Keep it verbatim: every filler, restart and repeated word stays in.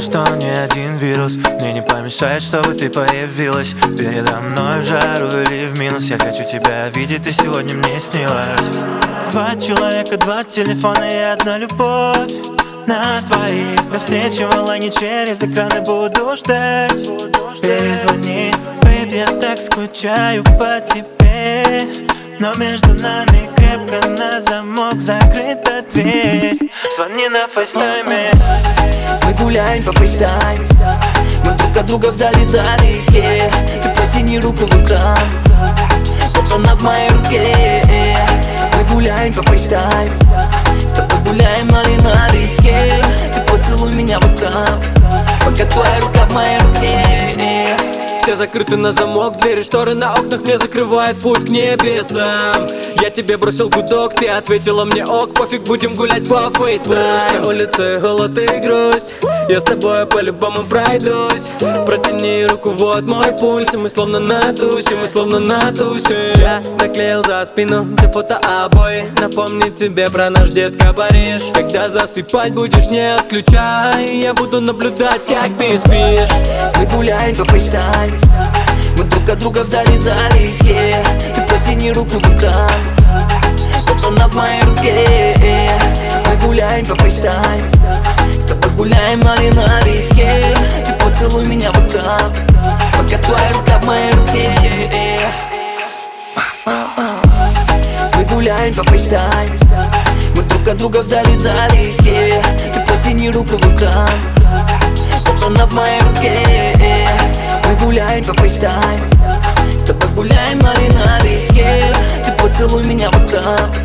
что ни один вирус мне не помешает, чтобы ты появилась передо мной в жару или в минус. Я хочу тебя видеть, ты сегодня мне снилась. Два человека, два телефона и одна любовь на двоих. До встречи в онлайне через экраны буду ждать. Перезвони, бэйби, я так скучаю по тебе. Но между нами крепко на замок закрыта дверь. Звони на фейстайме. Мы гуляем по фейстайм, мы друг от друга вдали-далеке. Ты протяни руку в экран, вот она в моей руке. Мы гуляем по фейстайм, с тобой гуляем на реке. Ты поцелуй меня в экран, пока твоя рука в моей руке. Все закрыты на замок, двери, шторы на окнах мне закрывают путь к небесам. Я тебе бросил гудок, ты ответила мне ок, пофиг, будем гулять по фейстайм. На улице голод и грусть, я с тобой по-любому пройдусь. Протяни руку, вот мой пульс, и мы словно на тусе, мы словно на тусе. Я наклеил за спину все фото обои, напомнить тебе про наш детка Париж. Когда засыпать будешь, не отключай, я буду наблюдать, как ты спишь. Мы гуляем по фейстайм, мы друг от друга вдали-далеке. Ты протяни руку в экран, вот она в моей руке. Мы гуляем по фейстайм, с тобой гуляем на реке. Ты поцелуй меня в экран, пока твоя рука в моей руке. Мы гуляем по фейстайм, мы друг от друга вдали-далеке. Ты протяни руку в экран, вот она в моей руке. Мы гуляем по фейстайм, с тобой гуляем на реке. Ты поцелуй меня в экран,